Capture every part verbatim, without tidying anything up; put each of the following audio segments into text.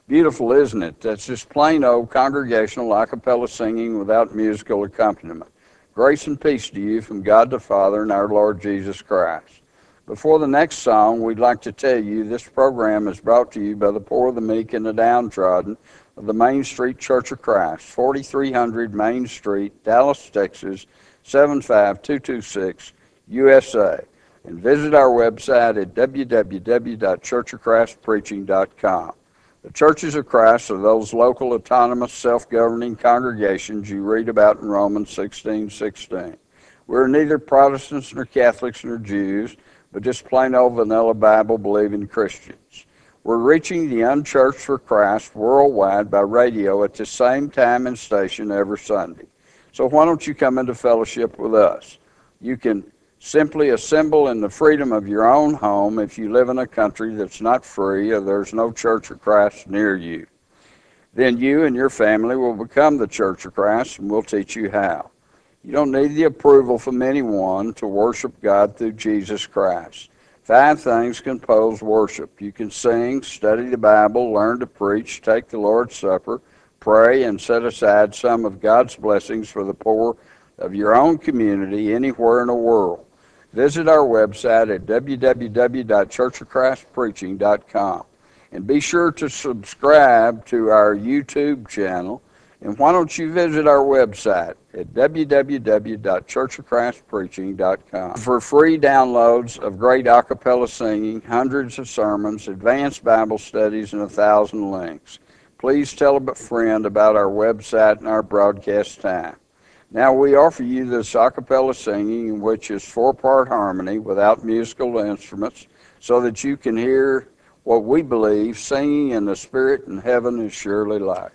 Beautiful, isn't it? That's just plain old congregational a cappella singing without musical accompaniment. Grace and peace to you from God the Father and our Lord Jesus Christ. Before the next song, we'd like to tell you this program is brought to you by the poor, the meek, and the downtrodden of the Main Street Church of Christ, forty-three hundred Main Street, Dallas, Texas, seven five two two six, U S A. And visit our website at w w w dot church of christ preaching dot com. The Churches of Christ are those local, autonomous, self-governing congregations you read about in Romans sixteen sixteen. We're neither Protestants nor Catholics nor Jews, but just plain old vanilla Bible-believing Christians. We're reaching the unchurched for Christ worldwide by radio at the same time and station every Sunday. So why don't you come into fellowship with us? You can simply assemble in the freedom of your own home if you live in a country that's not free or there's no Church of Christ near you. Then you and your family will become the Church of Christ, and we'll teach you how. You don't need the approval from anyone to worship God through Jesus Christ. Five things compose worship. You can sing, study the Bible, learn to preach, take the Lord's Supper, pray, and set aside some of God's blessings for the poor of your own community anywhere in the world. Visit our website at w w w dot church of christ preaching dot com. And be sure to subscribe to our YouTube channel. And why don't you visit our website at w w w dot church of christ preaching dot com for free downloads of great a cappella singing, hundreds of sermons, advanced Bible studies, and a thousand links. Please tell a friend about our website and our broadcast time. Now we offer you this a cappella singing, which is four-part harmony without musical instruments, so that you can hear what we believe singing in the Spirit in heaven is surely like.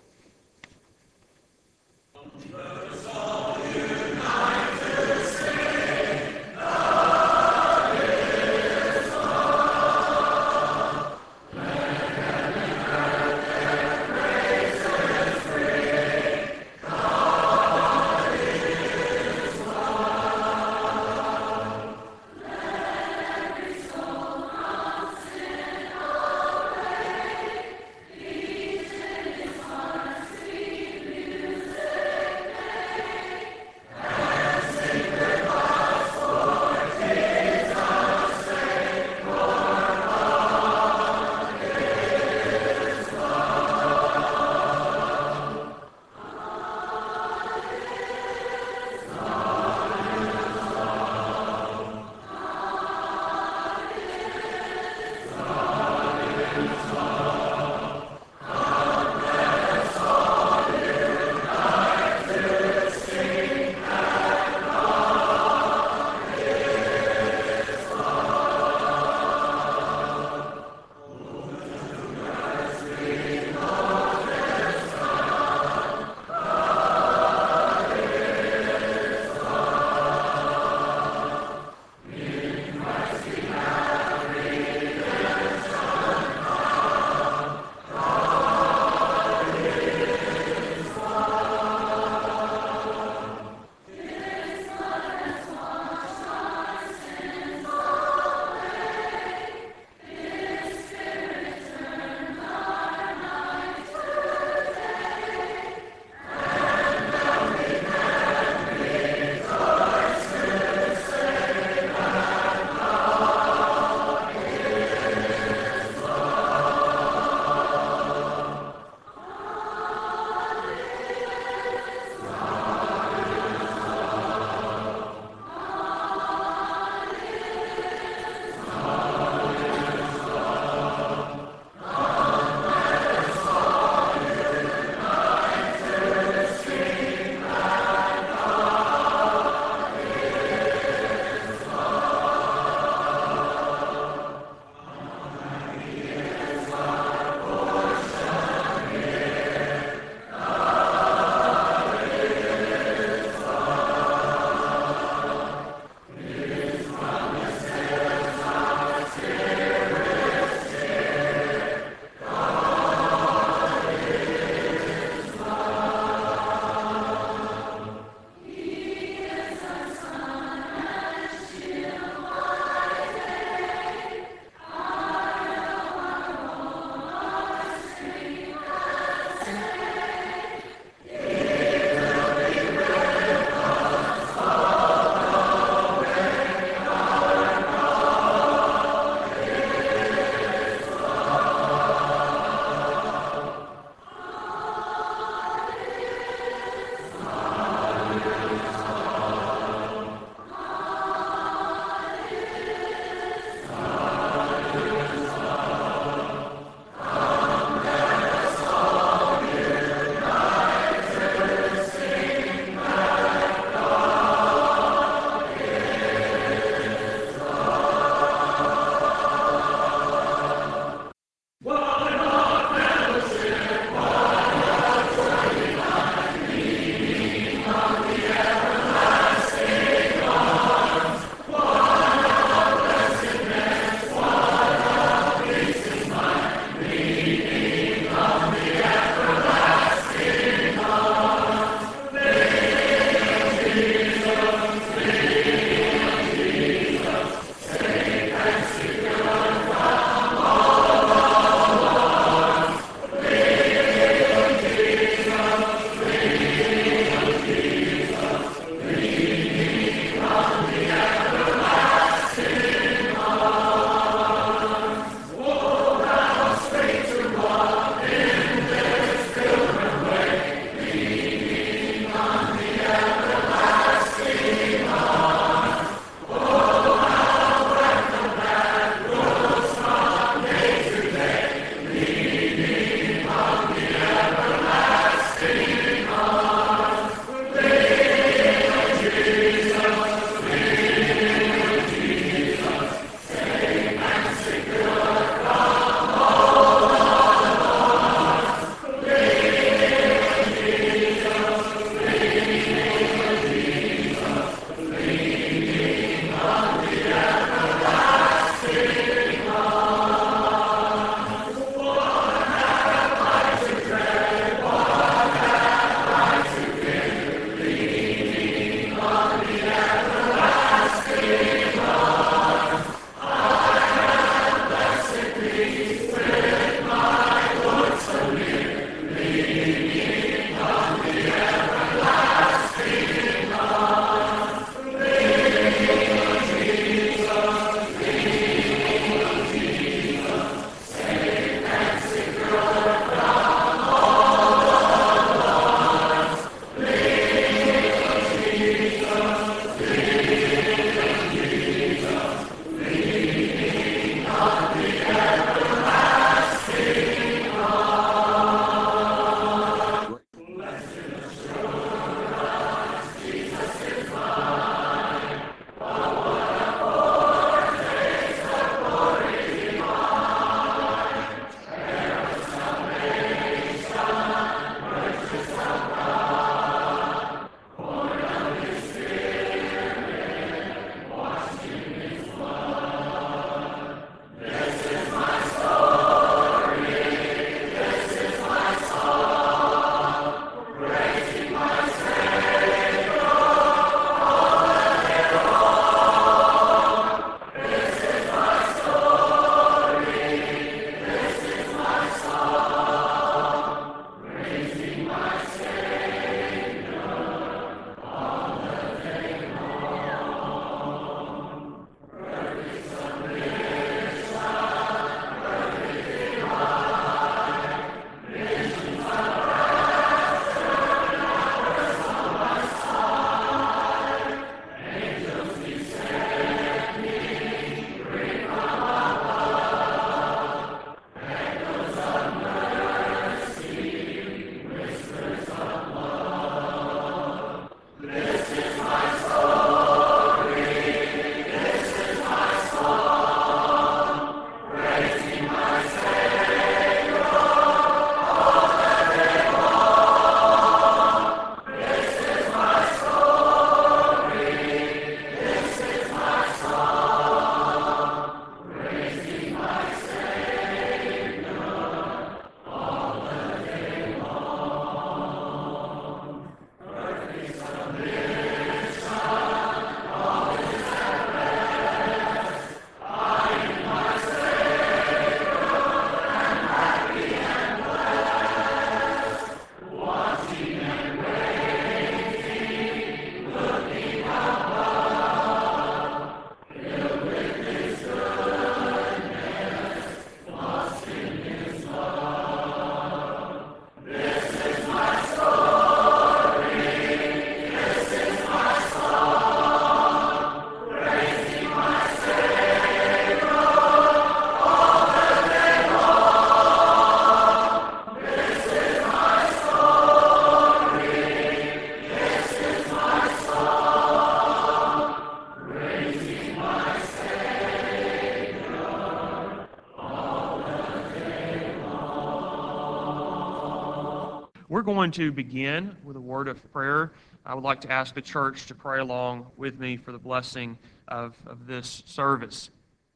We're going to begin with a word of prayer. I would like to ask the church to pray along with me for the blessing of, of this service.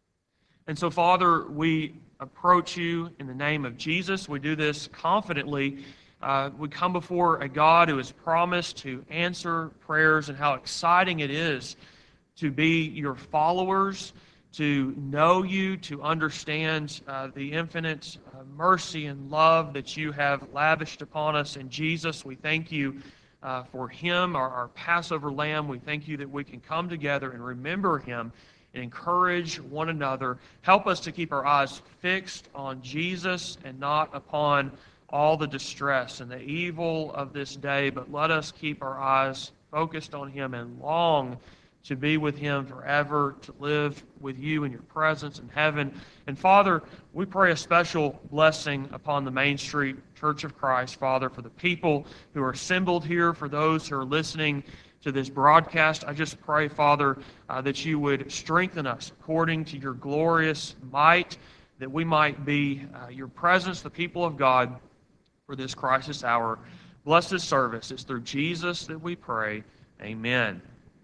And so, Father, we approach you in the name of Jesus. We do this confidently. Uh, we come before a God who has promised to answer prayers, and how exciting it is to be your followers, to know you, to understand uh, the infinite uh, mercy and love that you have lavished upon us in Jesus. We thank you uh, for him, our, our Passover lamb. We thank you that we can come together and remember him and encourage one another. Help us to keep our eyes fixed on Jesus and not upon all the distress and the evil of this day, but let us keep our eyes focused on him and long to be with him forever, to live with you in your presence in heaven. And Father, we pray a special blessing upon the Main Street Church of Christ, Father, for the people who are assembled here, for those who are listening to this broadcast. I just pray, Father, uh, that you would strengthen us according to your glorious might, that we might be uh, your presence, the people of God, for this crisis hour. Bless this service. It's through Jesus that we pray. Amen.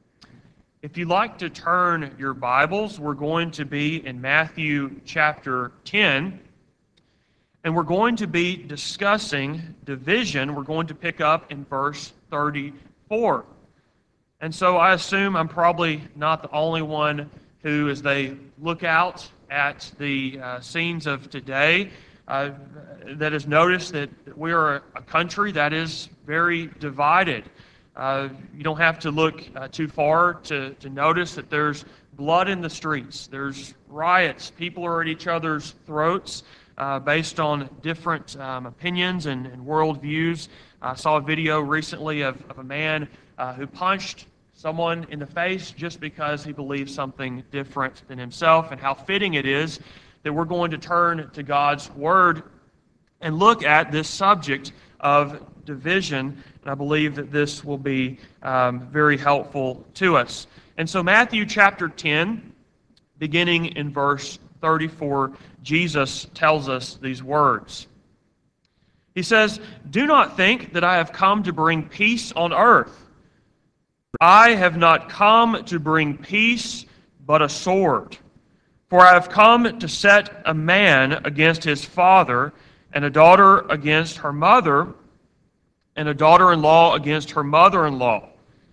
If you'd like to turn your Bibles, we're going to be in Matthew chapter ten, and we're going to be discussing division. We're going to pick up in verse thirty-four. And so I assume I'm probably not the only one who, as they look out at the uh, scenes of today, uh, that has noticed that we are a country that is very divided. Uh, you don't have to look uh, too far to, to notice that there's blood in the streets. There's riots. People are at each other's throats uh, based on different um, opinions and, and worldviews. I saw a video recently of, of a man uh, who punched someone in the face just because he believes something different than himself, and how fitting it is that we're going to turn to God's Word and look at this subject of division, and I believe that this will be um, very helpful to us. And so Matthew chapter ten, beginning in verse thirty-four, Jesus tells us these words. He says, "Do not think that I have come to bring peace on earth. I have not come to bring peace, but a sword. For I have come to set a man against his father, and a daughter against her mother, and a daughter-in-law against her mother-in-law.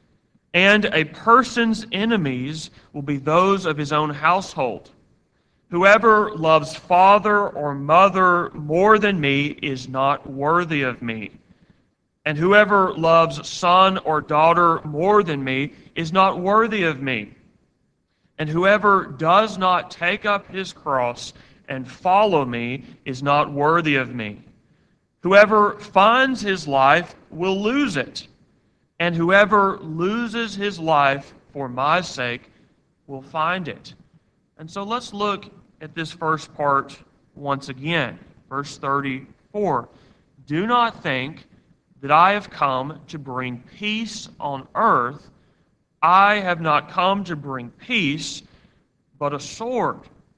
And a person's enemies will be those of his own household. Whoever loves father or mother more than me is not worthy of me. And whoever loves son or daughter more than me is not worthy of me. And whoever does not take up his cross and follow me is not worthy of me. Whoever finds his life will lose it, and whoever loses his life for my sake will find it." And so let's look at this first part once again. Verse thirty-four. "Do not think that I have come to bring peace on earth. I have not come to bring peace, but a sword."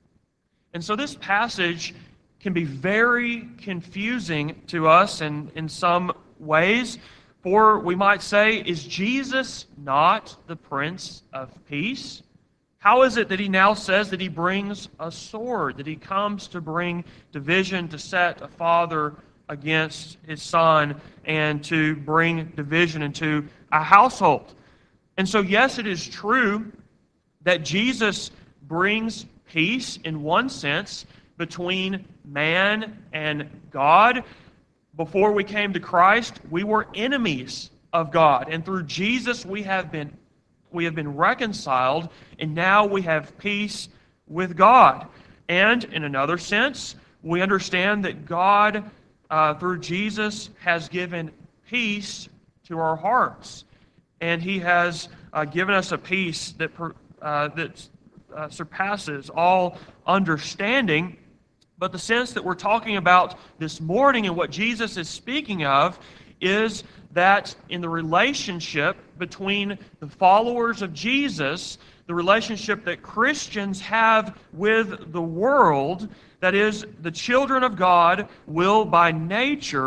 And so this passage can be very confusing to us in, in some ways. For we might say, is Jesus not the Prince of Peace? How is it that he now says that he brings a sword, that he comes to bring division, to set a father against his son, and to bring division into a household? And so, yes, it is true that Jesus brings peace in one sense between man and God. Before we came to Christ, we were enemies of God, and through Jesus we have been we have been reconciled, and now we have peace with God. And in another sense, we understand that God, uh, through Jesus, has given peace to our hearts, and He has uh, given us a peace that uh, that uh, surpasses all understanding. But the sense that we're talking about this morning and what Jesus is speaking of is that in the relationship between the followers of Jesus, the relationship that Christians have with the world, that is, the children of God will by nature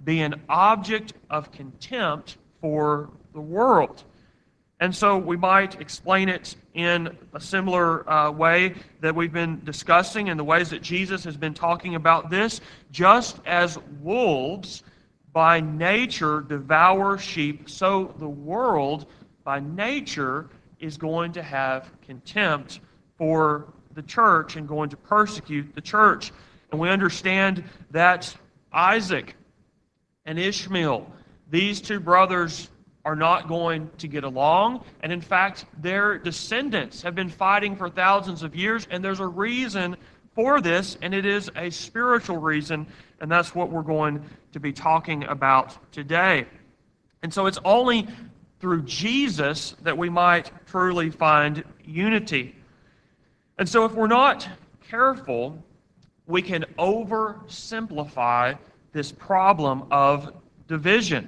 be an object of contempt for the world. And so we might explain it in a similar uh, way that we've been discussing in the ways that Jesus has been talking about this. Just as wolves by nature devour sheep, so the world by nature is going to have contempt for the church and going to persecute the church. And we understand that Isaac and Ishmael, these two brothers, are not going to get along. And in fact, their descendants have been fighting for thousands of years, and there's a reason for this, and it is a spiritual reason, and that's what we're going to be talking about today. And so it's only through Jesus that we might truly find unity. And so if we're not careful, we can oversimplify this problem of division.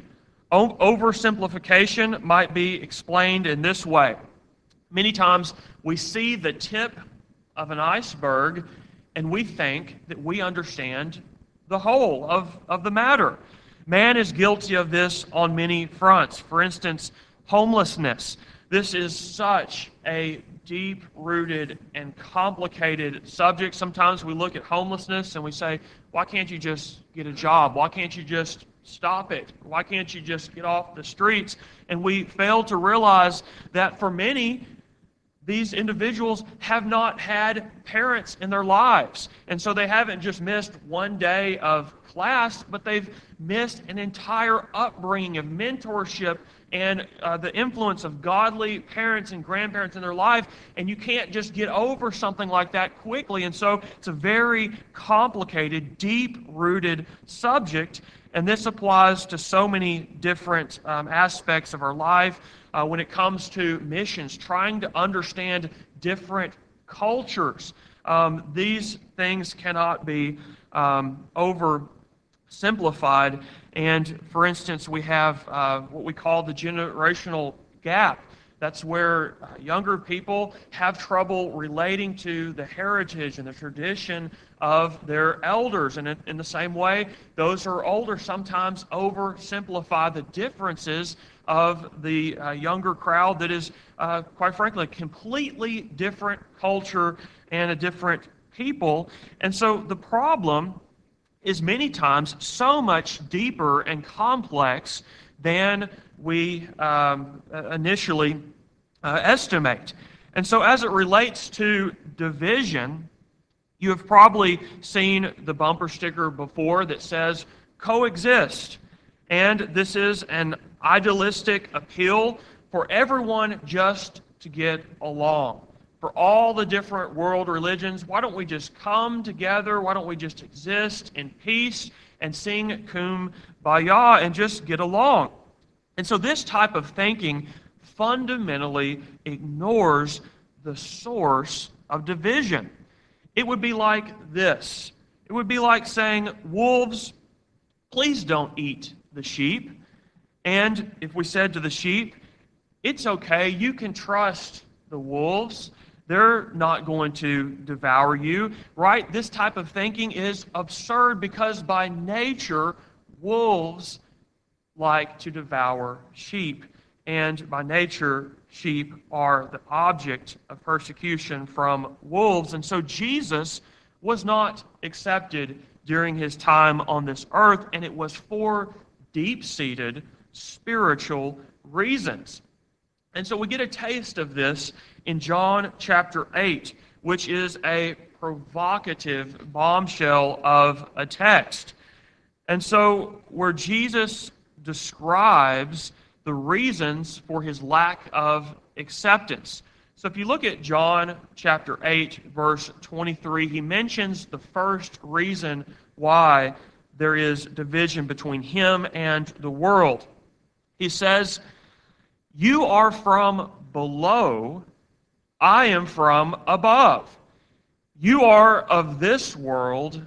Oversimplification might be explained in this way. Many times we see the tip of an iceberg and we think that we understand the whole of, of the matter. Man is guilty of this on many fronts. For instance, homelessness. This is such a deep-rooted and complicated subject. Sometimes we look at homelessness and we say, why can't you just get a job? Why can't you just stop it? Why can't you just get off the streets? And we fail to realize that for many, these individuals have not had parents in their lives. And so they haven't just missed one day of class, but they've missed an entire upbringing of mentorship and uh, the influence of godly parents and grandparents in their life. And you can't just get over something like that quickly. And so it's a very complicated, deep-rooted subject. And this applies to so many different um, aspects of our life. Uh, when it comes to missions, trying to understand different cultures. Um, these things cannot be um, oversimplified. And for instance, we have uh, what we call the generational gap. That's where uh, younger people have trouble relating to the heritage and the tradition of their elders. And in, in the same way, those who are older sometimes oversimplify the differences of the uh, younger crowd that is, uh, quite frankly, a completely different culture and a different people. And so the problem is many times so much deeper and complex than we um, initially uh, estimate. And so as it relates to division, you have probably seen the bumper sticker before that says, coexist. And this is an idealistic appeal for everyone just to get along. For all the different world religions, why don't we just come together? Why don't we just exist in peace and sing Kumbaya and just get along? And so this type of thinking fundamentally ignores the source of division. It would be like this. It would be like saying, wolves, please don't eat the sheep. And if we said to the sheep, it's okay, you can trust the wolves. They're not going to devour you, right? This type of thinking is absurd because by nature, wolves like to devour sheep. And by nature, sheep are the object of persecution from wolves. And so Jesus was not accepted during his time on this earth, and it was for deep-seated spiritual reasons. And so we get a taste of this in John chapter eight, which is a provocative bombshell of a text. And so where Jesus describes the reasons for his lack of acceptance. So if you look at John chapter eight, verse twenty-three, he mentions the first reason why there is division between him and the world. He says, "You are from below, I am from above. You are of this world,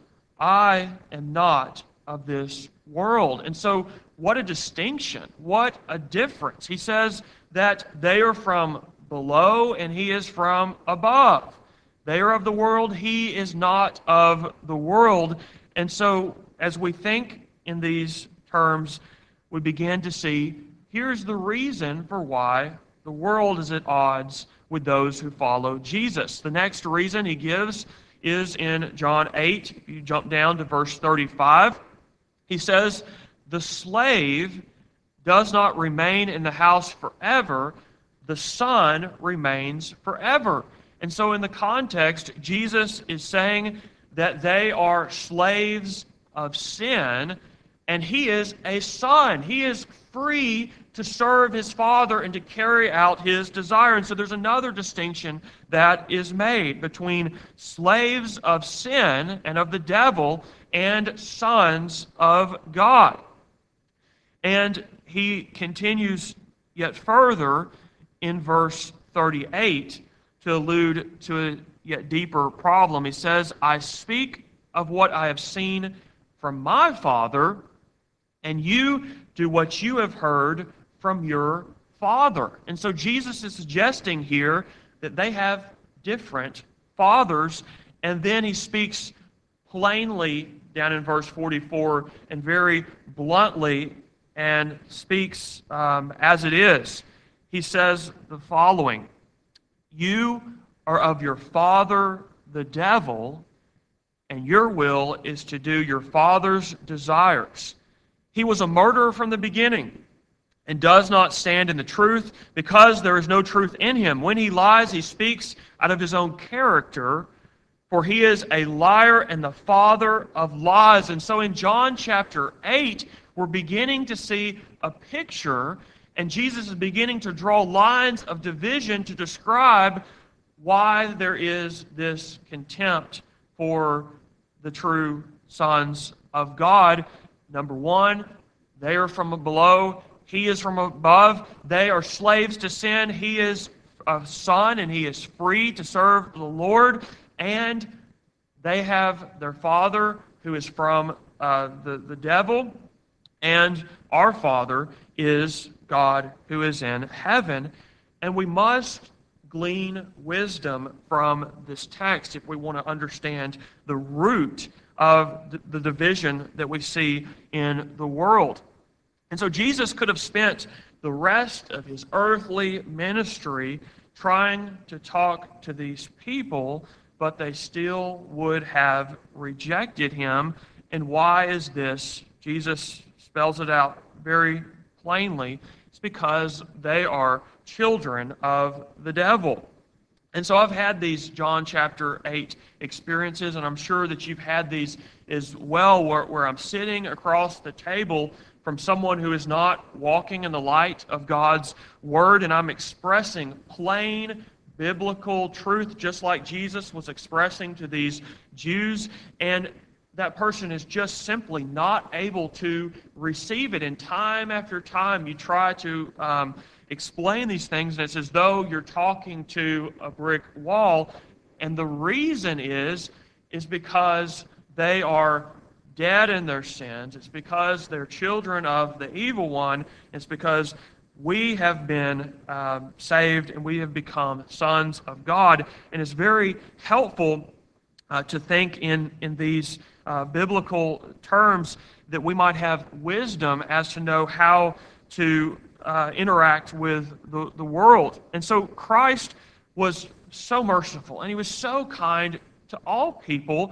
I am not of this world." And so what a distinction, what a difference. He says that they are from below and he is from above. They are of the world, he is not of the world. And so as we think in these terms, we begin to see here's the reason for why the world is at odds with those who follow Jesus. The next reason he gives is in John eight. If you jump down to verse thirty-five, he says, "The slave does not remain in the house forever, the Son remains forever." And so in the context, Jesus is saying that they are slaves of sin, and he is a son. He is free to serve his Father and to carry out his desire. And so there's another distinction that is made between slaves of sin and of the devil and sons of God. And he continues yet further in verse thirty-eight to allude to a yet deeper problem. He says, "I speak of what I have seen from my Father, and you do what you have heard from your father." And so Jesus is suggesting here that they have different fathers, and then he speaks plainly down in verse forty-four and very bluntly and speaks um, as it is. He says the following, "You are of your father the devil, and your will is to do your father's desires. He was a murderer from the beginning, and does not stand in the truth, because there is no truth in him. When he lies, he speaks out of his own character, for he is a liar and the father of lies." And so in John chapter eight, we're beginning to see a picture, and Jesus is beginning to draw lines of division to describe why there is this contempt for the true sons of God. Number one, they are from below, he is from above. They are slaves to sin. He is a son, and he is free to serve the Lord. And they have their father, who is from uh, the, the devil. And our Father is God, who is in heaven. And we must glean wisdom from this text if we want to understand the root of the, the division that we see in the world. And so Jesus could have spent the rest of his earthly ministry trying to talk to these people, but they still would have rejected him. And why is this? Jesus spells it out very plainly. It's because they are children of the devil. And so I've had these John chapter eight experiences, and I'm sure that you've had these as well, where, where I'm sitting across the table from someone who is not walking in the light of God's Word, and I'm expressing plain biblical truth, just like Jesus was expressing to these Jews, and that person is just simply not able to receive it. And time after time, you try to um, explain these things, and it's as though you're talking to a brick wall. And the reason is, is because they are dead in their sins. It's because they're children of the evil one. It's because we have been um, saved and we have become sons of God. And it's very helpful uh, to think in, in these uh, biblical terms, that we might have wisdom as to know how to uh, interact with the, the world. And so Christ was so merciful and he was so kind to all people,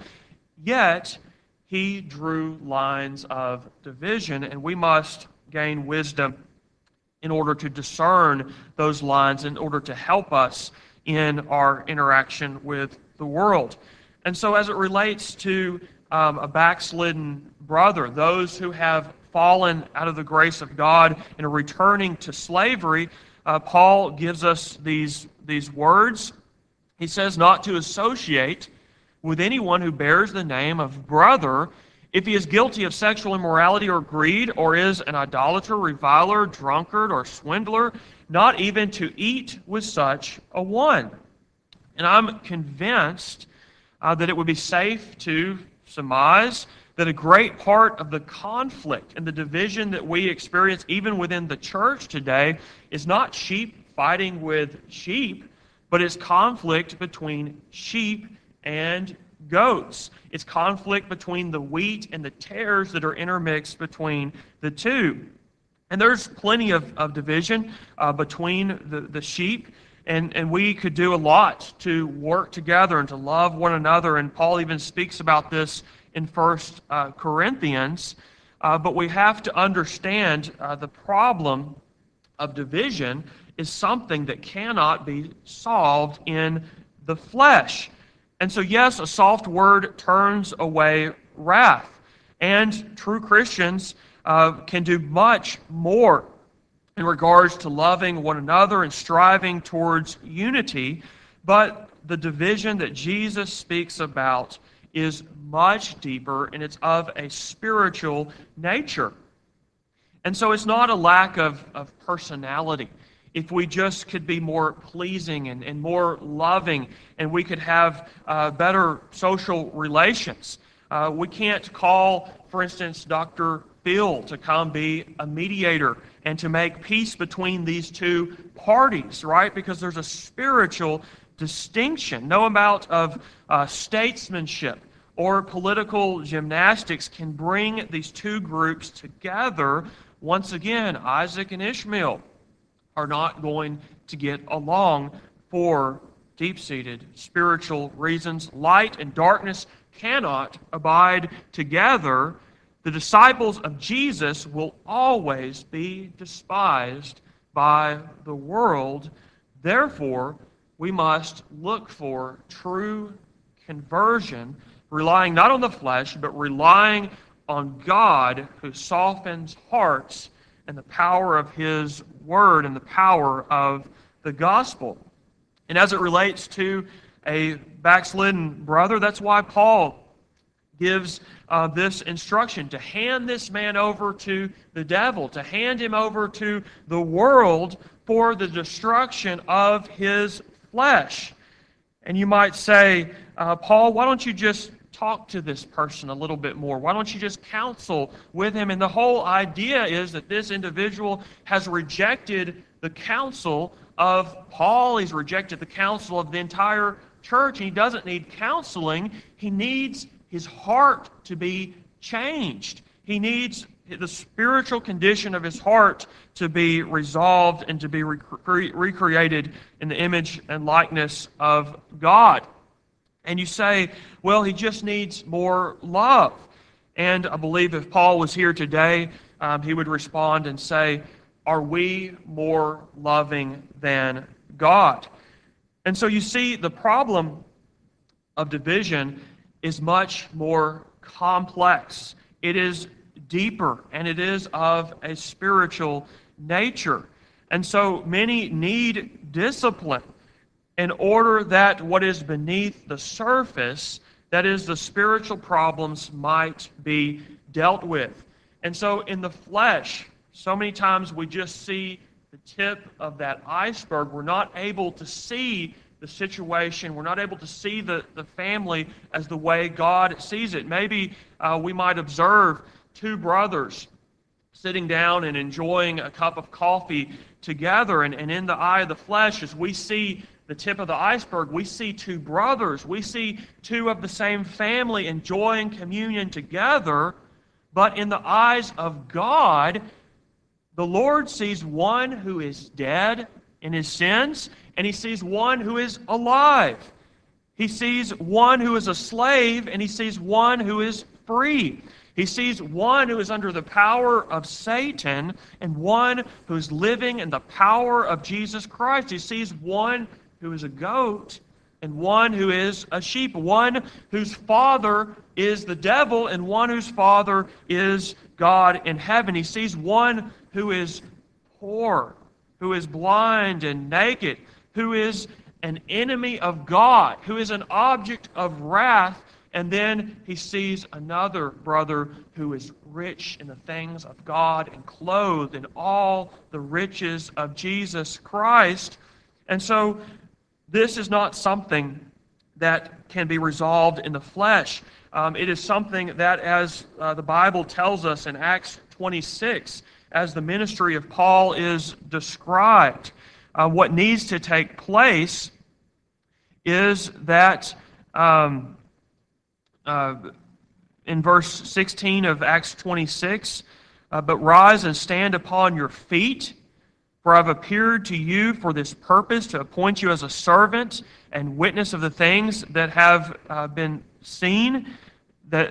yet he drew lines of division, and we must gain wisdom in order to discern those lines, in order to help us in our interaction with the world. And so as it relates to um, a backslidden brother, those who have fallen out of the grace of God and are returning to slavery, uh, Paul gives us these, these words. He says not to associate with anyone who bears the name of brother if he is guilty of sexual immorality or greed, or is an idolater, reviler, drunkard, or swindler, not even to eat with such a one. And I'm convinced uh, that it would be safe to surmise that a great part of the conflict and the division that we experience even within the church today is not sheep fighting with sheep, but it's conflict between sheep and goats. It's conflict between the wheat and the tares that are intermixed between the two. And there's plenty of, of division uh, between the, the sheep, and, and we could do a lot to work together and to love one another. And Paul even speaks about this in First uh, Corinthians. Uh, but we have to understand uh, the problem of division is something that cannot be solved in the flesh. And so, yes, a soft word turns away wrath. And true Christians uh, can do much more in regards to loving one another and striving towards unity. But the division that Jesus speaks about is much deeper, and it's of a spiritual nature. And so it's not a lack of, of personality. If we just could be more pleasing and, and more loving, and we could have uh, better social relations. Uh, we can't call, for instance, Doctor Phil to come be a mediator and to make peace between these two parties, right? Because there's a spiritual distinction. No amount of uh, statesmanship or political gymnastics can bring these two groups together. Once again, Isaac and Ishmael are not going to get along for deep-seated spiritual reasons. Light and darkness cannot abide together. The disciples of Jesus will always be despised by the world. Therefore, we must look for true conversion, relying not on the flesh, but relying on God who softens hearts and the power of His Word and the power of the gospel. And as it relates to a backslidden brother, that's why Paul gives uh, this instruction to hand this man over to the devil, to hand him over to the world for the destruction of his flesh. And you might say, uh, Paul, why don't you just talk to this person a little bit more? Why don't you just counsel with him? And the whole idea is that this individual has rejected the counsel of Paul. He's rejected the counsel of the entire church. He doesn't need counseling. He needs his heart to be changed. He needs the spiritual condition of his heart to be resolved and to be recre- recreated in the image and likeness of God. And you say, well, he just needs more love. And I believe if Paul was here today, um, he would respond and say, are we more loving than God? And so you see, the problem of division is much more complex. It is deeper, and it is of a spiritual nature. And so many need discipline in order that what is beneath the surface, that is, the spiritual problems, might be dealt with. And so in the flesh, so many times we just see the tip of that iceberg. We're not able to see the situation. We're not able to see the, the family as the way God sees it. Maybe uh, we might observe two brothers sitting down and enjoying a cup of coffee together, and, and in the eye of the flesh, as we see the tip of the iceberg, we see two brothers, we see two of the same family enjoying communion together, but in the eyes of God, the Lord sees one who is dead in his sins, and He sees one who is alive. He sees one who is a slave, and He sees one who is free. He sees one who is under the power of Satan, and one who is living in the power of Jesus Christ. He sees one who is a goat, and one who is a sheep, one whose father is the devil, and one whose father is God in heaven. He sees one who is poor, who is blind and naked, who is an enemy of God, who is an object of wrath, and then he sees another brother who is rich in the things of God and clothed in all the riches of Jesus Christ. And so this is not something that can be resolved in the flesh. Um, it is something that, as uh, the Bible tells us in Acts twenty-six, as the ministry of Paul is described, uh, what needs to take place is that um, uh, in verse sixteen of Acts twenty-six, uh, but rise and stand upon your feet, for I've appeared to you for this purpose, to appoint you as a servant and witness of the things that have uh, been seen, that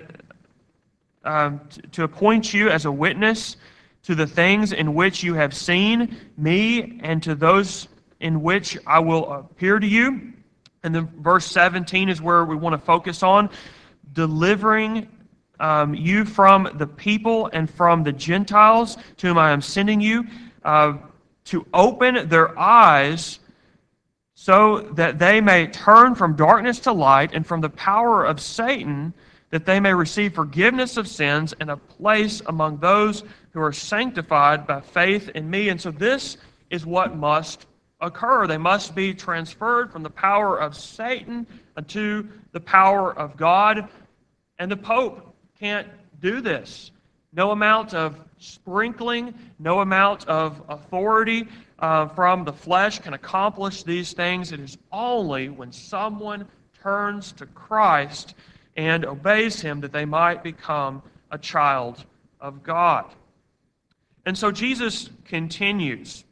um, t- to appoint you as a witness to the things in which you have seen me, and to those in which I will appear to you. And then verse seventeen is where we want to focus on, delivering um, you from the people and from the Gentiles to whom I am sending you, uh, to open their eyes so that they may turn from darkness to light and from the power of Satan, that they may receive forgiveness of sins and a place among those who are sanctified by faith in me. And so this is what must occur. They must be transferred from the power of Satan unto the power of God. And the Pope can't do this. No amount of sprinkling, no amount of authority uh, from the flesh can accomplish these things. It is only when someone turns to Christ and obeys Him that they might become a child of God. And so Jesus continues,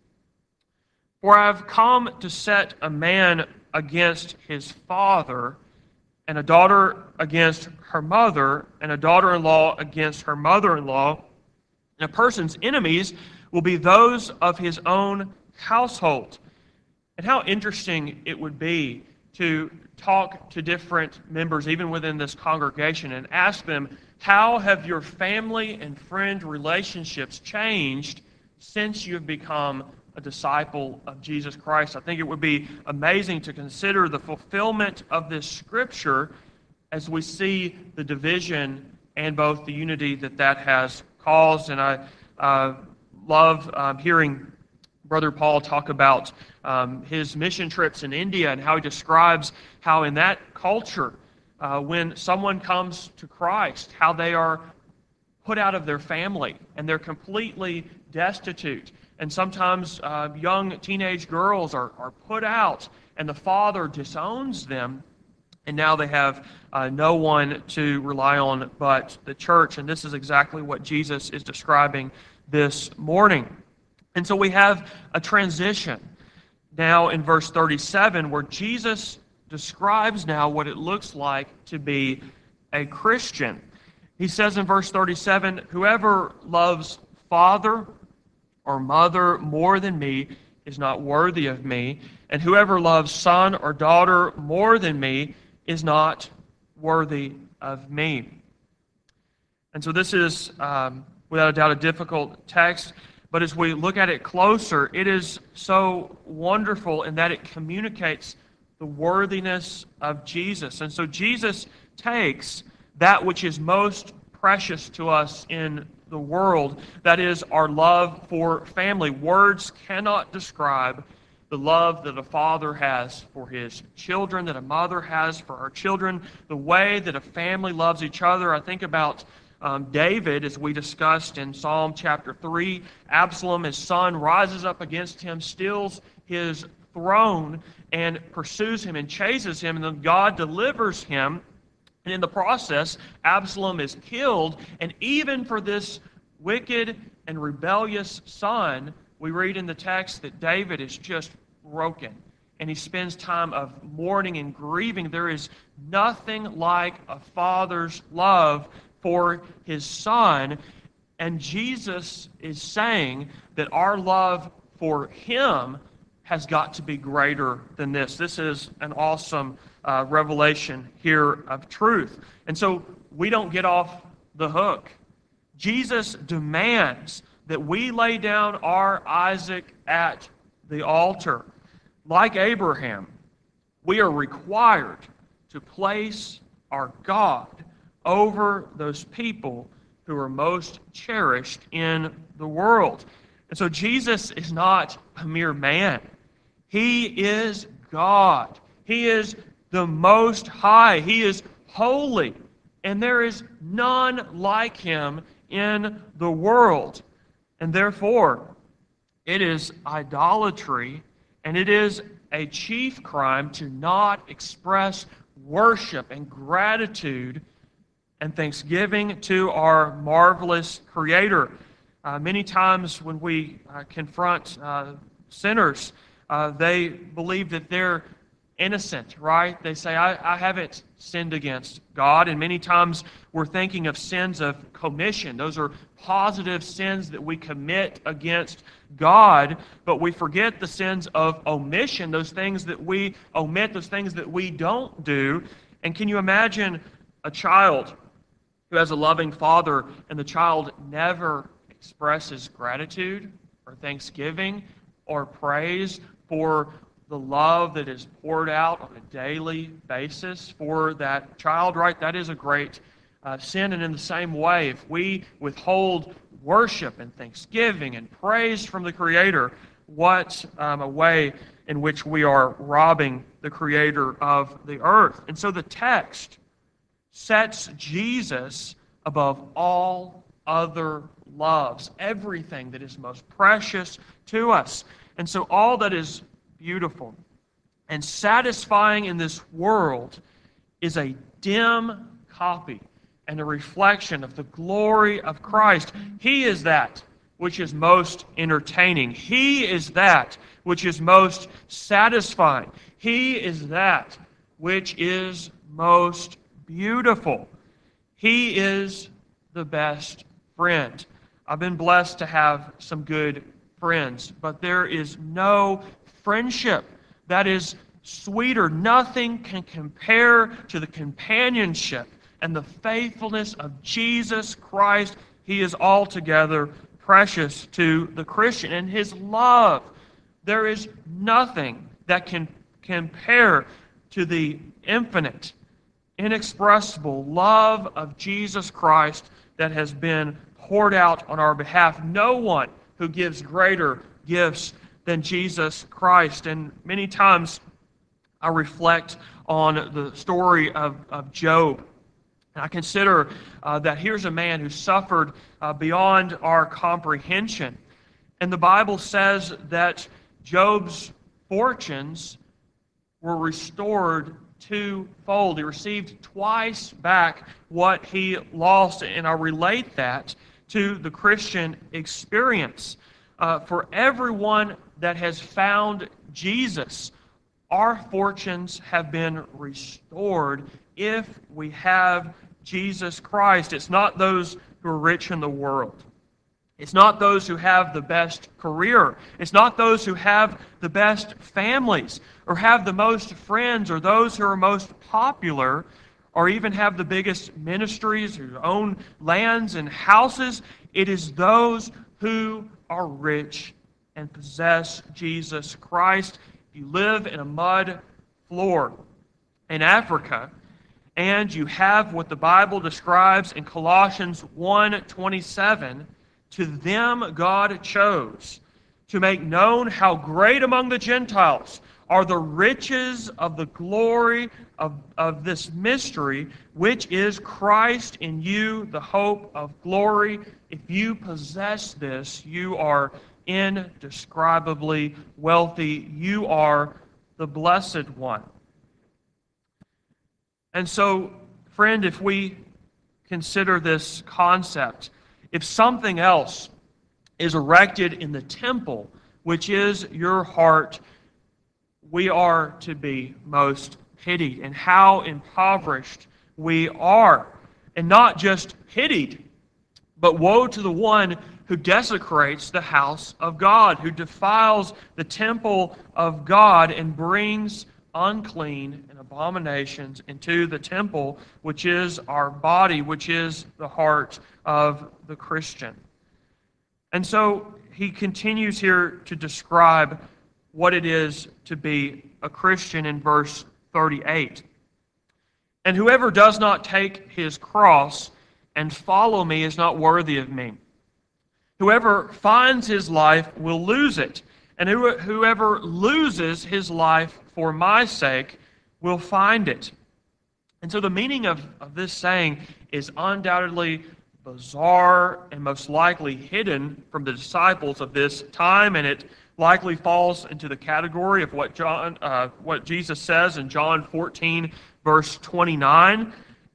for I have come to set a man against his father, and a daughter against her mother, and a daughter-in-law against her mother-in-law. And a person's enemies will be those of his own household. And how interesting it would be to talk to different members, even within this congregation, and ask them, how have your family and friend relationships changed since you have become a disciple of Jesus Christ? I think it would be amazing to consider the fulfillment of this scripture as we see the division and both the unity that that has caused. And I uh, love um, hearing Brother Paul talk about um, his mission trips in India and how he describes how in that culture, uh, when someone comes to Christ, how they are put out of their family and they're completely destitute. And sometimes uh, young teenage girls are, are put out and the father disowns them, and now they have uh, no one to rely on but the church. And this is exactly what Jesus is describing this morning. And so we have a transition now in verse thirty-seven where Jesus describes now what it looks like to be a Christian. He says in verse thirty-seven, whoever loves father or mother more than me is not worthy of me, and whoever loves son or daughter more than me is not worthy of me. And so this is, um, without a doubt, a difficult text, but as we look at it closer, it is so wonderful in that it communicates the worthiness of Jesus. And so Jesus takes that which is most precious to us in the world, that is our love for family. Words cannot describe the love that a father has for his children, that a mother has for her children, the way that a family loves each other. I think about um, David, as we discussed in Psalm chapter three. Absalom, his son, rises up against him, steals his throne, and pursues him and chases him, and then God delivers him. And in the process, Absalom is killed. And even for this wicked and rebellious son, we read in the text that David is just broken. And he spends time of mourning and grieving. There is nothing like a father's love for his son. And Jesus is saying that our love for him has got to be greater than this. This is an awesome uh, revelation here of truth. And so we don't get off the hook. Jesus demands that we lay down our Isaac at the altar. Like Abraham, we are required to place our God over those people who are most cherished in the world. And so Jesus is not a mere man. He is God. He is the Most High. He is holy. And there is none like him in the world. And therefore, it is idolatry, and it is a chief crime to not express worship and gratitude and thanksgiving to our marvelous Creator. Uh, many times when we uh, confront uh, sinners, uh, they believe that they're innocent, right? They say, I, I haven't sinned against God. And many times we're thinking of sins of commission. Those are positive sins that we commit against God, but we forget the sins of omission, those things that we omit, those things that we don't do. And can you imagine a child who has a loving father and the child never expresses gratitude or thanksgiving or praise for the love that is poured out on a daily basis for that child, right? That is a great uh, sin. And in the same way, if we withhold worship and thanksgiving and praise from the Creator, what um, a way in which we are robbing the Creator of the earth. And so the text sets Jesus above all other loves, everything that is most precious to us. And so all that is beautiful and satisfying in this world is a dim copy and a reflection of the glory of Christ. He is that which is most entertaining. He is that which is most satisfying. He is that which is most beautiful. He is the best friend. I've been blessed to have some good friends, but there is no friendship that is sweeter. Nothing can compare to the companionship and the faithfulness of Jesus Christ. He is altogether precious to the Christian. And His love, there is nothing that can compare to the infinite, inexpressible love of Jesus Christ that has been poured out on our behalf. No one who gives greater gifts than Jesus Christ. And many times I reflect on the story of, of Job. And I consider uh, that here's a man who suffered uh, beyond our comprehension. And the Bible says that Job's fortunes were restored twofold. He received twice back what he lost. And I relate that to the Christian experience. Uh, for everyone that has found Jesus, our fortunes have been restored if we have Jesus Christ. It's not those who are rich in the world. It's not those who have the best career. It's not those who have the best families or have the most friends or those who are most popular or even have the biggest ministries or own lands and houses. It is those who are rich and possess Jesus Christ. If you live in a mud floor in Africa, and you have what the Bible describes in Colossians one twenty-seven, to them God chose to make known how great among the Gentiles are the riches of the glory of, of this mystery, which is Christ in you, the hope of glory. If you possess this, you are indescribably wealthy. You are the blessed one. And so, friend, if we consider this concept, if something else is erected in the temple, which is your heart, we are to be most pitied, and how impoverished we are. And not just pitied, but woe to the one who desecrates the house of God, who defiles the temple of God and brings unclean and abominations into the temple, which is our body, which is the heart of the Christian. And so he continues here to describe what it is to be a Christian in verse thirty-eight. And whoever does not take his cross and follow me is not worthy of me. Whoever finds his life will lose it, and whoever loses his life for my sake will find it. And so the meaning of, of this saying is undoubtedly bizarre and most likely hidden from the disciples of this time, and it likely falls into the category of what John, uh, what Jesus says in John fourteen, verse twenty-nine.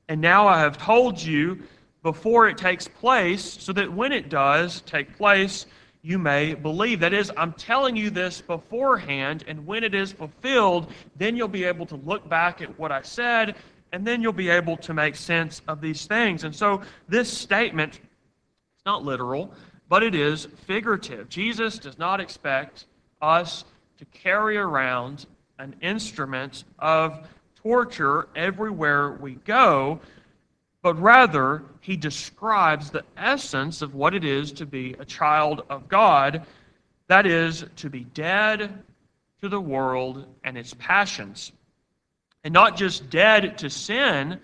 And now I have told you before it takes place, so that when it does take place, you may believe. That is, I'm telling you this beforehand, and when it is fulfilled, then you'll be able to look back at what I said, and then you'll be able to make sense of these things. And so this statement, it's not literal, but it is figurative. Jesus does not expect us to carry around an instrument of torture everywhere we go, but rather he describes the essence of what it is to be a child of God, that is, to be dead to the world and its passions. And not just dead to sin,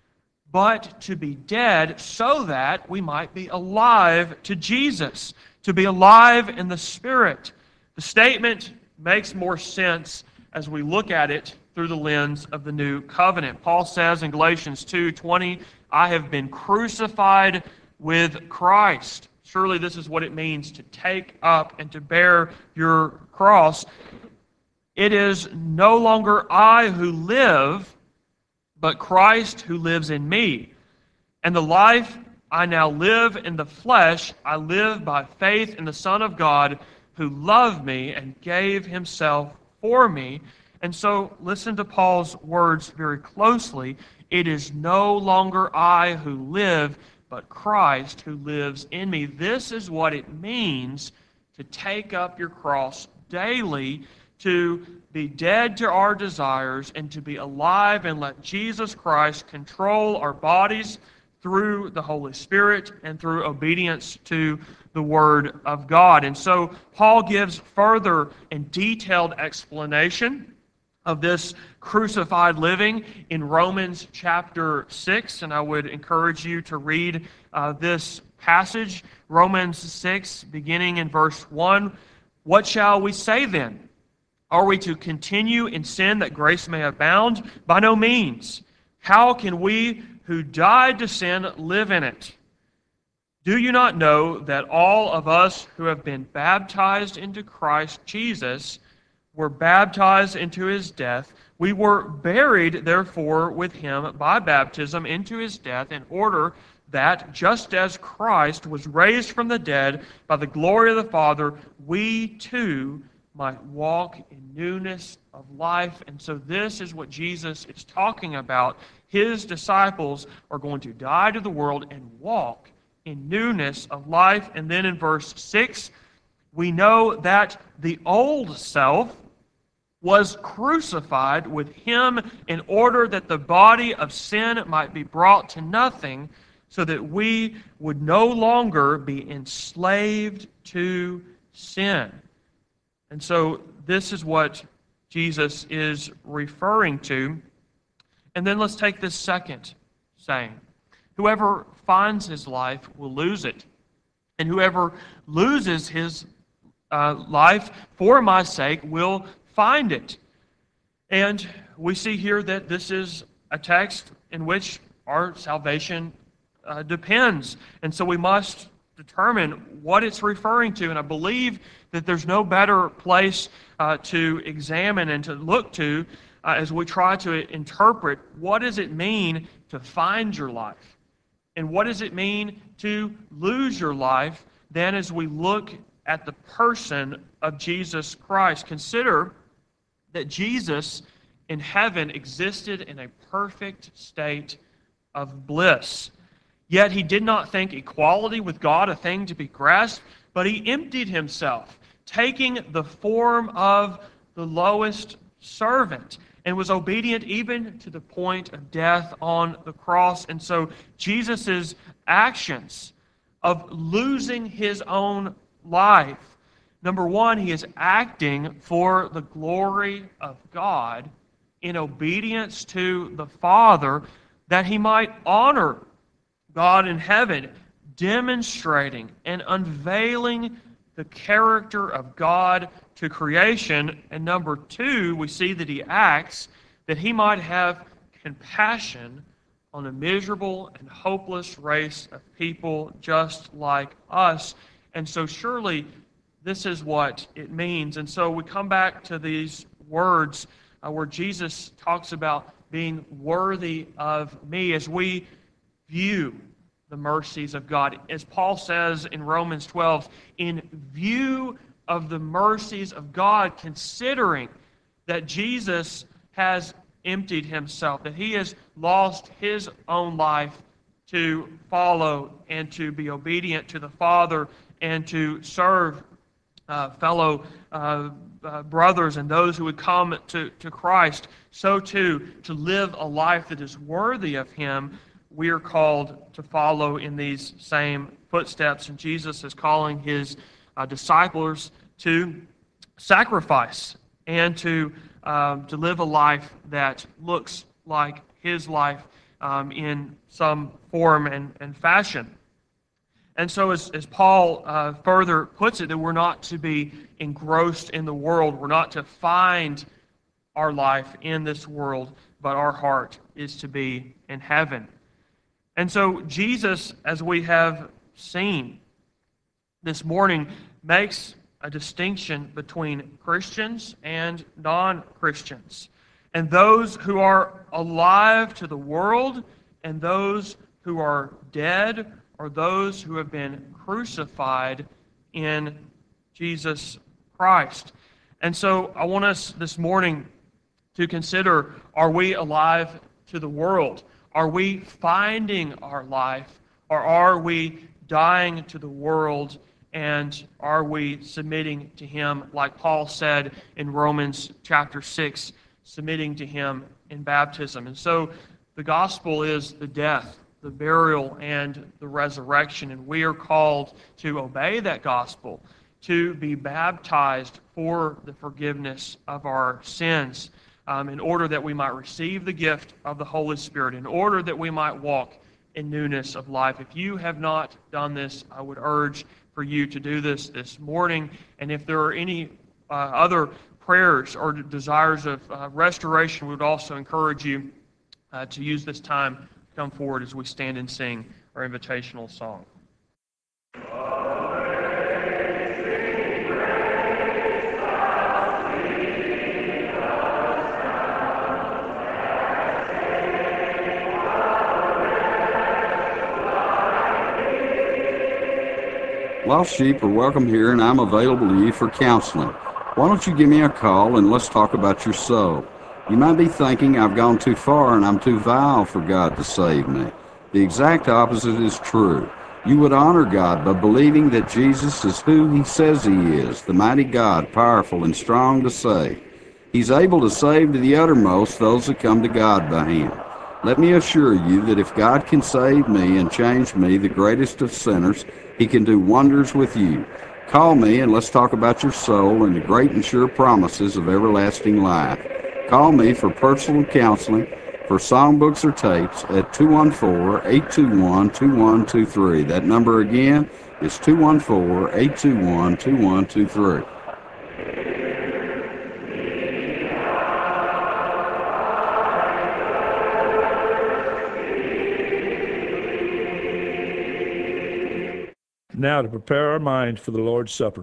but to be dead so that we might be alive to Jesus, to be alive in the Spirit. The statement makes more sense as we look at it through the lens of the new covenant. Paul says in Galatians two twenty, I have been crucified with Christ. Surely this is what it means to take up and to bear your cross. It is no longer I who live, but Christ who lives in me. And the life I now live in the flesh, I live by faith in the Son of God who loved me and gave himself for me. And so listen to Paul's words very closely. It is no longer I who live, but Christ who lives in me. This is what it means to take up your cross daily, to be dead to our desires, and to be alive and let Jesus Christ control our bodies through the Holy Spirit and through obedience to the Word of God. And so Paul gives further and detailed explanation of this crucified living in Romans chapter six, and I would encourage you to read uh, this passage, Romans six, beginning in verse one. What shall we say then? Are we to continue in sin that grace may abound? By no means. How can we who died to sin live in it? Do you not know that all of us who have been baptized into Christ Jesus were baptized into his death? We were buried, therefore, with him by baptism into his death, in order that, just as Christ was raised from the dead by the glory of the Father, we too might walk in newness of life. And so this is what Jesus is talking about. His disciples are going to die to the world and walk in newness of life. And then in verse six, we know that the old self was crucified with him in order that the body of sin might be brought to nothing, so that we would no longer be enslaved to sin. And so this is what Jesus is referring to. And then let's take this second saying. Whoever finds his life will lose it. And whoever loses his uh, life for my sake will find it. And we see here that this is a text in which our salvation uh, depends. And so we must determine what it's referring to. And I believe that there's no better place uh, to examine and to look to uh, as we try to interpret what does it mean to find your life, and what does it mean to lose your life, then as we look at the person of Jesus Christ. Consider that Jesus in heaven existed in a perfect state of bliss. Yet he did not think equality with God a thing to be grasped, but he emptied himself, taking the form of the lowest servant, and was obedient even to the point of death on the cross. And so Jesus' actions of losing his own life, number one, he is acting for the glory of God in obedience to the Father, that he might honor God in heaven, demonstrating and unveiling the character of God to creation. And number two, we see that he acts that he might have compassion on a miserable and hopeless race of people just like us. And so surely this is what it means. And so we come back to these words uh, where Jesus talks about being worthy of me, as we view the mercies of God. As Paul says in Romans twelve, in view of the mercies of God, considering that Jesus has emptied himself, that he has lost his own life to follow and to be obedient to the Father and to serve uh, fellow uh, uh, brothers and those who would come to, to Christ, so too to live a life that is worthy of him. We are called to follow in these same footsteps, and Jesus is calling his uh, disciples to sacrifice and to um, to live a life that looks like his life um, in some form and, and fashion. And so as, as Paul uh, further puts it, that we're not to be engrossed in the world. We're not to find our life in this world, but our heart is to be in heaven. And so Jesus, as we have seen this morning, makes a distinction between Christians and non-Christians, and those who are alive to the world and those who are dead, or those who have been crucified in Jesus Christ. And so I want us this morning to consider, are we alive to the world? Are we finding our life, or are we dying to the world, and are we submitting to him, like Paul said in Romans chapter six, submitting to him in baptism? And so the gospel is the death, the burial, and the resurrection, and we are called to obey that gospel, to be baptized for the forgiveness of our sins, um, in order that we might receive the gift of the Holy Spirit, in order that we might walk in newness of life. If you have not done this, I would urge for you to do this this morning. And if there are any uh, other prayers or desires of uh, restoration, we would also encourage you uh, to use this time to come forward as we stand and sing our invitational song. Lost sheep are welcome here, and I'm available to you for counseling. Why don't you give me a call and let's talk about your soul? You might be thinking I've gone too far and I'm too vile for God to save me. The exact opposite is true. You would honor God by believing that Jesus is who he says he is, the mighty God, powerful and strong to save. He's able to save to the uttermost those that come to God by him. Let me assure you that if God can save me and change me, the greatest of sinners, he can do wonders with you. Call me and let's talk about your soul and the great and sure promises of everlasting life. Call me for personal counseling, for songbooks or tapes at two one four, eight two one, two one two three. That number again is two one four, eight two one, two one two three. Now to prepare our minds for the Lord's Supper.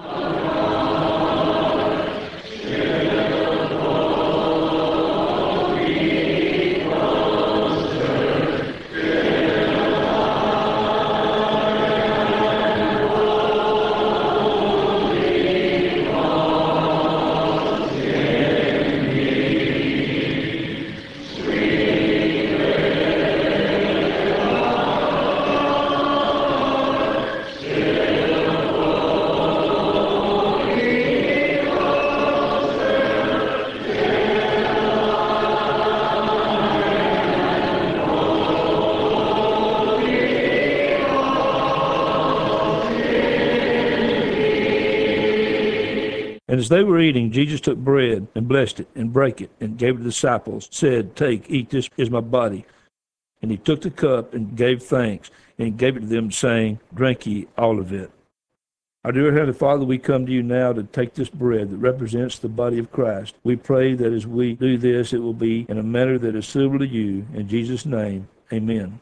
And as they were eating, Jesus took bread and blessed it and brake it and gave it to the disciples, said, "Take, eat, this is my body." And he took the cup and gave thanks and gave it to them, saying, "Drink ye all of it." Our dear Heavenly Father, we come to you now to take this bread that represents the body of Christ. We pray that as we do this, it will be in a manner that is suitable to you. In Jesus' name, amen.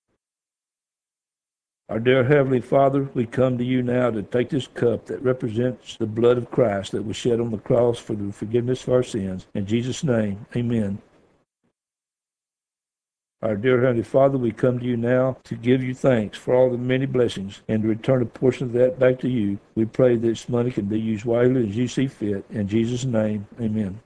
Our dear Heavenly Father, we come to you now to take this cup that represents the blood of Christ that was shed on the cross for the forgiveness of our sins. In Jesus' name, amen. Our dear Heavenly Father, we come to you now to give you thanks for all the many blessings and to return a portion of that back to you. We pray that this money can be used wisely as you see fit. In Jesus' name, amen.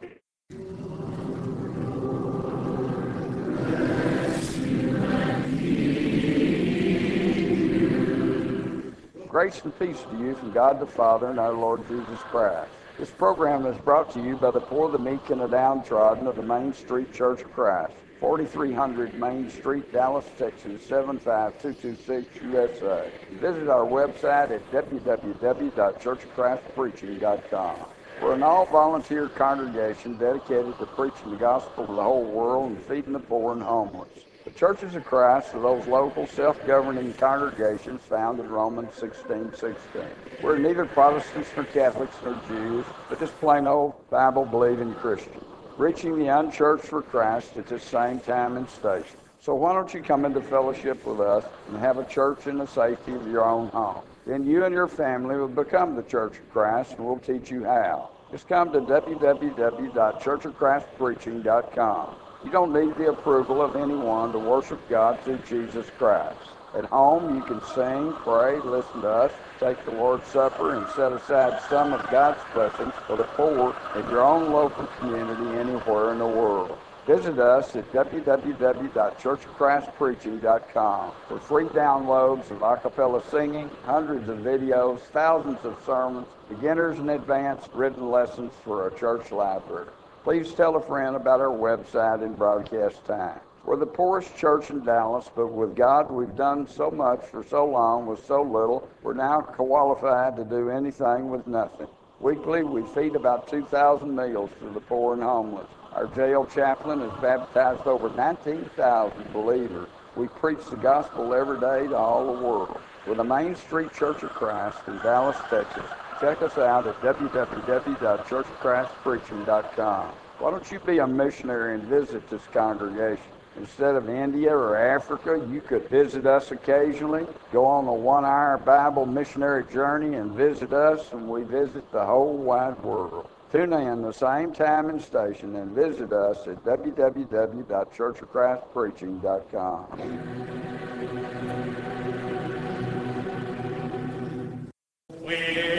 Grace and peace to you from God the Father and our Lord Jesus Christ. This program is brought to you by the poor, the meek, and the downtrodden of the Main Street Church of Christ, forty-three hundred Main Street, Dallas, Texas, seven five two two six, U S A. Visit our website at w w w dot church of christ preaching dot com. We're an all-volunteer congregation dedicated to preaching the gospel to the whole world and feeding the poor and homeless. The Churches of Christ are those local self-governing congregations found in Romans sixteen sixteen. We're neither Protestants nor Catholics nor Jews, but just plain old Bible-believing Christians, reaching the unchurched for Christ at this same time and station. So why don't you come into fellowship with us and have a church in the safety of your own home? Then you and your family will become the Church of Christ, and we'll teach you how. Just come to w w w dot church of christ preaching dot com. You don't need the approval of anyone to worship God through Jesus Christ. At home, you can sing, pray, listen to us, take the Lord's Supper, and set aside some of God's blessings for the poor in your own local community anywhere in the world. Visit us at w w w dot church of christ preaching dot com for free downloads of a cappella singing, hundreds of videos, thousands of sermons, beginners and advanced written lessons for a church library. Please tell a friend about our website and broadcast time. We're the poorest church in Dallas, but with God, we've done so much for so long with so little, we're now qualified to do anything with nothing. Weekly, we feed about two thousand meals to the poor and homeless. Our jail chaplain has baptized over nineteen thousand believers. We preach the gospel every day to all the world. We're the Main Street Church of Christ in Dallas, Texas. Check us out at w w w dot church of christ preaching dot com. Why don't you be a missionary and visit this congregation? Instead of India or Africa, you could visit us occasionally, go on a one-hour Bible missionary journey and visit us, and we visit the whole wide world. Tune in the same time and station and visit us at w w w dot church of christ preaching dot com. We